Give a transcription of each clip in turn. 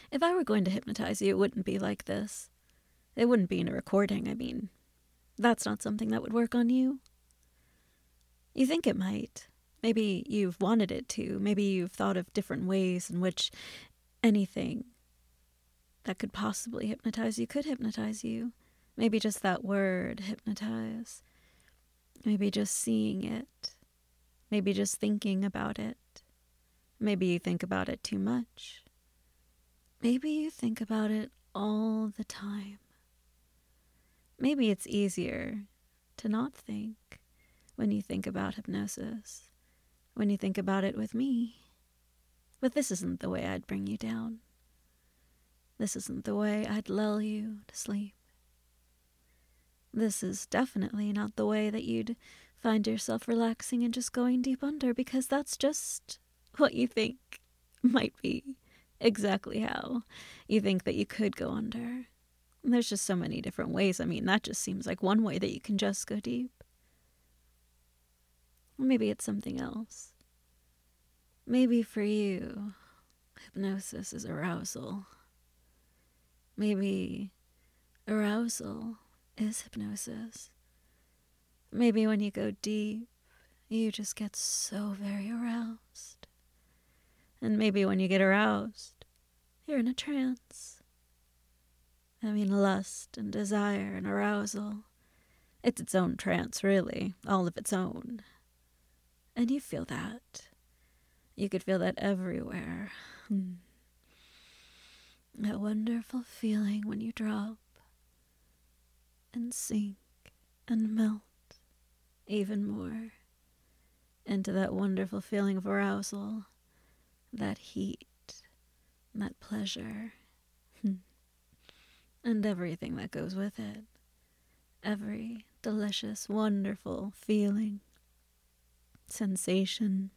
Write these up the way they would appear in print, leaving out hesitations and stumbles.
If I were going to hypnotize you, it wouldn't be like this. It wouldn't be in a recording, That's not something that would work on you. You think it might. Maybe you've wanted it to. Maybe you've thought of different ways in which anything that could possibly hypnotize you could hypnotize you. Maybe just that word, hypnotize. Maybe just seeing it. Maybe just thinking about it. Maybe you think about it too much. Maybe you think about it all the time. Maybe it's easier to not think when you think about hypnosis, when you think about it with me. But this isn't the way I'd bring you down. This isn't the way I'd lull you to sleep. This is definitely not the way that you'd find yourself relaxing and just going deep under, because that's just what you think might be exactly how you think that you could go under. And there's just so many different ways. That just seems like one way that you can just go deep. Or maybe it's something else. Maybe for you, hypnosis is arousal. Maybe arousal is hypnosis. Maybe when you go deep, you just get so very aroused. And maybe when you get aroused, you're in a trance. Lust and desire and arousal. It's its own trance, really, all of its own. And you feel that. You could feel that everywhere. That wonderful feeling when you drop and sink and melt even more into that wonderful feeling of arousal, that heat, that pleasure, and everything that goes with it. Every delicious, wonderful feeling, sensation,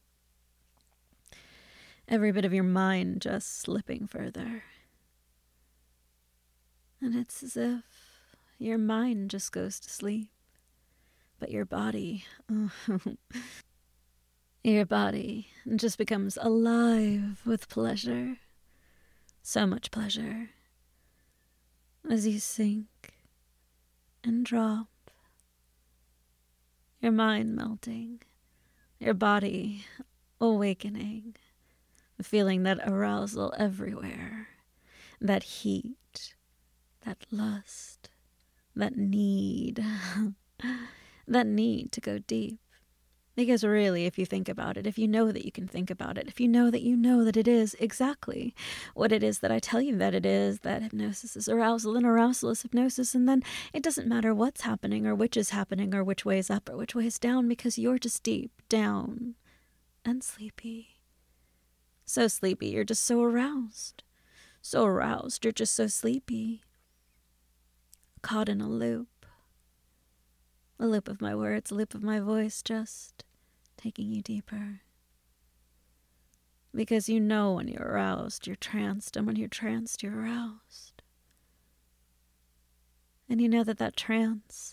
every bit of your mind just slipping further. And it's as if your mind just goes to sleep, but your body, your body just becomes alive with pleasure. So much pleasure. As you sink and drop, your mind melting, your body awakening, feeling that arousal everywhere, that heat, that lust, that need, that need to go deep. Because really, if you think about it, if you know that you can think about it, if you know that it is exactly what it is that I tell you that it is, that hypnosis is arousal and arousal is hypnosis, and then it doesn't matter what's happening or which is happening or which way is up or which way is down, because you're just deep down and sleepy. So sleepy, you're just so aroused. So aroused, you're just so sleepy. Caught in a loop of my words, a loop of my voice, just taking you deeper. Because you know when you're aroused, you're tranced, and when you're tranced, you're aroused. And you know that trance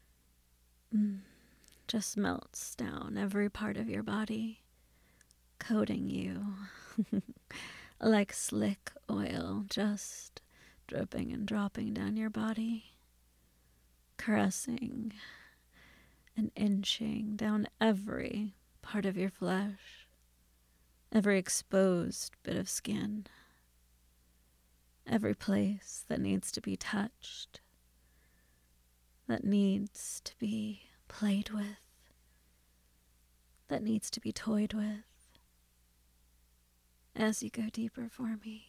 just melts down every part of your body, coating you like slick oil, just dripping and dropping down your body, caressing and inching down every part of your flesh, every exposed bit of skin, every place that needs to be touched, that needs to be played with, that needs to be toyed with, as you go deeper for me.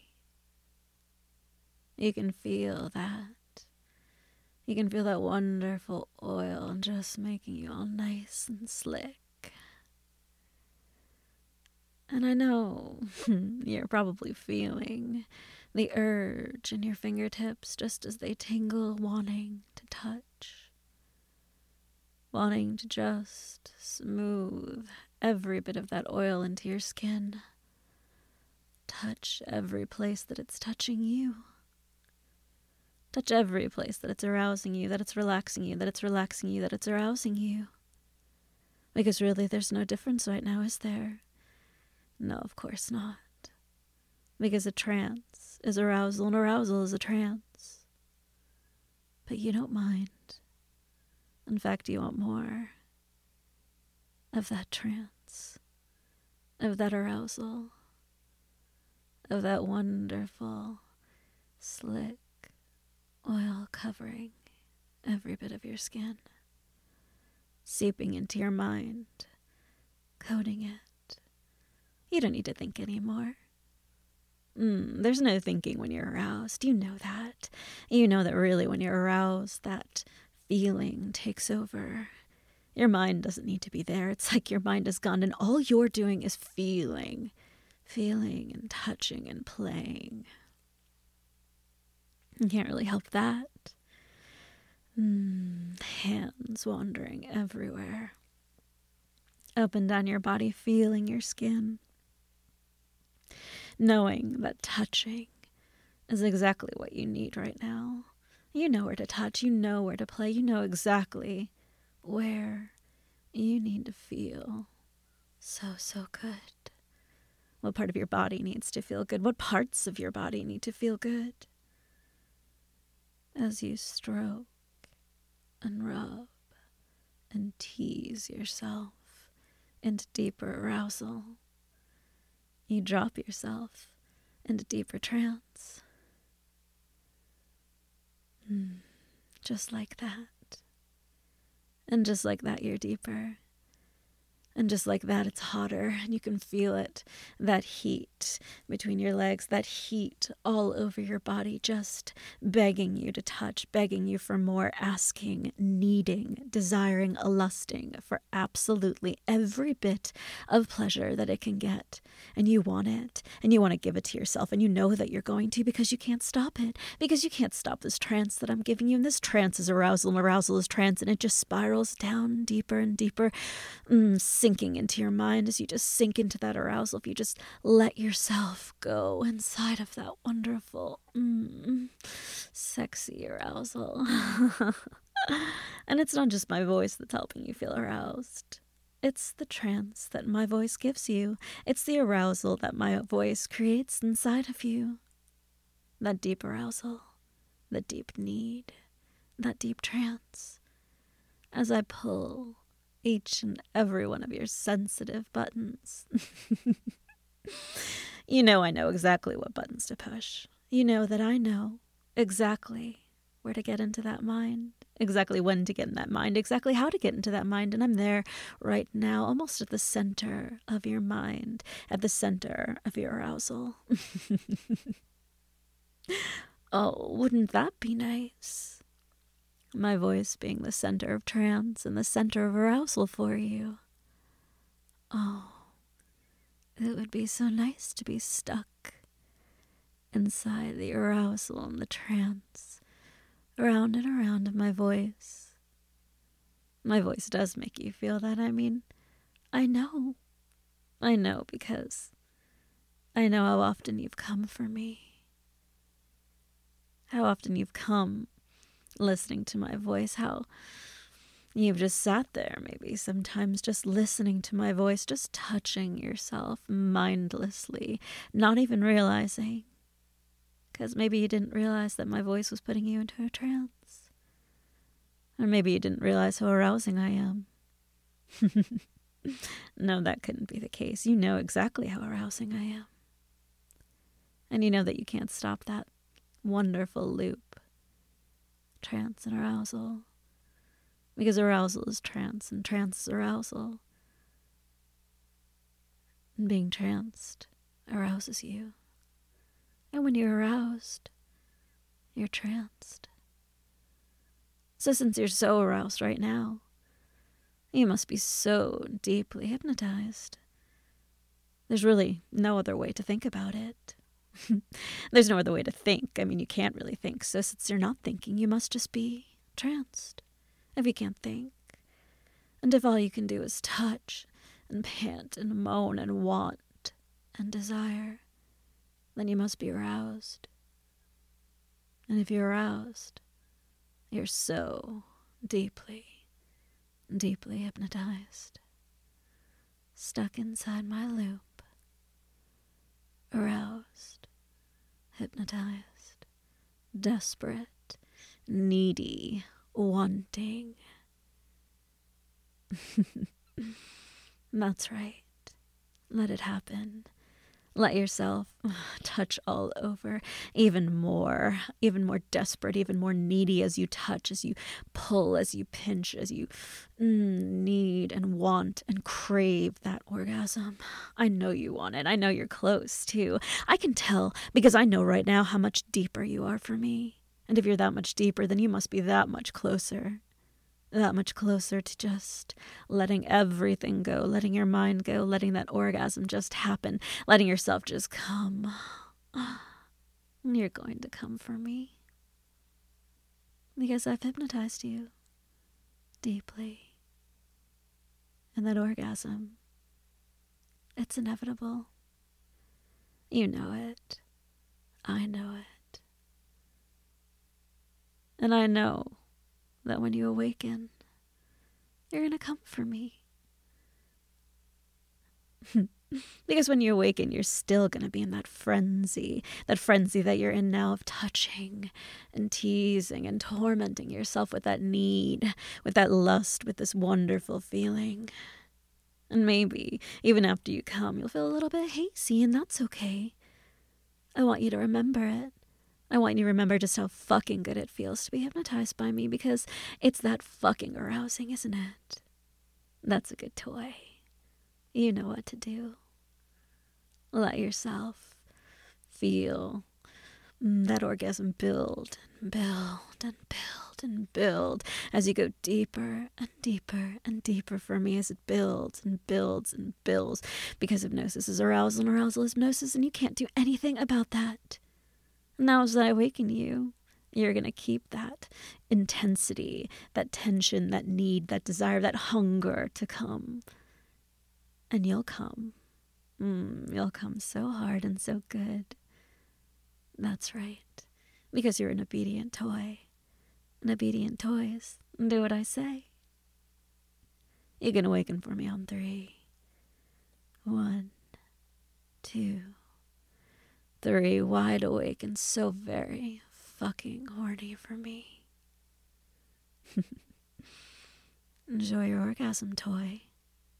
You can feel that. You can feel that wonderful oil just making you all nice and slick. And I know you're probably feeling the urge in your fingertips just as they tingle, wanting to touch, wanting to just smooth every bit of that oil into your skin, touch every place that it's touching you. Touch every place that it's arousing you, that it's relaxing you, that it's relaxing you, that it's arousing you. Because really, there's no difference right now, is there? No, of course not. Because a trance is arousal, and arousal is a trance. But you don't mind. In fact, you want more of that trance, of that arousal, of that wonderful, slick oil covering every bit of your skin, seeping into your mind, coating it. You don't need to think anymore. There's no thinking when you're aroused. You know that. You know that really when you're aroused, that feeling takes over. Your mind doesn't need to be there. It's like your mind is gone and all you're doing is feeling and touching and playing. You can't really help that. Hands wandering everywhere. Up and down your body, feeling your skin. Knowing that touching is exactly what you need right now. You know where to touch, you know where to play, you know exactly where you need to feel so good. What part of your body needs to feel good? What parts of your body need to feel good? As you stroke and rub and tease yourself into deeper arousal, you drop yourself into deeper trance. Just like that. And just like that, you're deeper. And just like that, it's hotter, and you can feel it, that heat between your legs, that heat all over your body, just begging you to touch, begging you for more, asking, needing, desiring, lusting for absolutely every bit of pleasure that it can get. And you want it, and you want to give it to yourself, and you know that you're going to because you can't stop it, because you can't stop this trance that I'm giving you. And this trance is arousal, and arousal is trance, and it just spirals down deeper and deeper, sinking into your mind as you just sink into that arousal. If you just let yourself go inside of that wonderful, sexy arousal. And it's not just my voice that's helping you feel aroused. It's the trance that my voice gives you. It's the arousal that my voice creates inside of you. That deep arousal, the deep need, that deep trance. As I pull each and every one of your sensitive buttons. You know I know exactly what buttons to push. You know that I know exactly where to get into that mind, exactly when to get in that mind, exactly how to get into that mind. And I'm there right now, almost at the center of your mind, at the center of your arousal. Oh, wouldn't that be nice? My voice being the center of trance and the center of arousal for you. Oh, it would be so nice to be stuck inside the arousal and the trance, around and around of my voice. My voice does make you feel that. I mean, I know because I know how often you've come for me. How often you've come listening to my voice, how you've just sat there maybe sometimes just listening to my voice, just touching yourself mindlessly, not even realizing, because maybe you didn't realize that my voice was putting you into a trance, or maybe you didn't realize how arousing I am. No, that couldn't be the case. You know exactly how arousing I am, and you know that you can't stop that wonderful loop. Trance and arousal, because arousal is trance and trance is arousal, and being tranced arouses you, and when you're aroused, you're tranced. So since you're so aroused right now, you must be so deeply hypnotized. There's really no other way to think about it. There's no other way to think. I mean, you can't really think. So since you're not thinking, you must just be tranced. If you can't think, and if all you can do is touch and pant and moan and want and desire, then you must be aroused. And if you're aroused, you're so deeply, deeply hypnotized, stuck inside my loop, aroused, hypnotized, desperate, needy, wanting. That's right. Let it happen. Let yourself touch all over, even more desperate, even more needy as you touch, as you pull, as you pinch, as you need and want and crave that orgasm. I know you want it. I know you're close, too. I can tell because I know right now how much deeper you are for me. And if you're that much deeper, then you must be that much closer. That much closer to just letting everything go, letting your mind go, letting that orgasm just happen, letting yourself just come. You're going to come for me. Because I've hypnotized you deeply. And that orgasm, it's inevitable. You know it. I know it. And I know that when you awaken, you're going to come for me. Because when you awaken, you're still going to be in that frenzy that you're in now of touching and teasing and tormenting yourself with that need, with that lust, with this wonderful feeling. And maybe, even after you come, you'll feel a little bit hazy, and that's okay. I want you to remember it. I want you to remember just how fucking good it feels to be hypnotized by me, because it's that fucking arousing, isn't it? That's a good toy. You know what to do. Let yourself feel that orgasm build and build and build and build as you go deeper and deeper and deeper for me, as it builds and builds and builds, because hypnosis is arousal and arousal is hypnosis, and you can't do anything about that. Now as I awaken you, you're going to keep that intensity, that tension, that need, that desire, that hunger to come. And you'll come. You'll come so hard and so good. That's right. Because you're an obedient toy. And obedient toys do what I say. You can awaken for me on 3. 1, 2, 3, wide awake and so very fucking horny for me. Enjoy your orgasm, toy.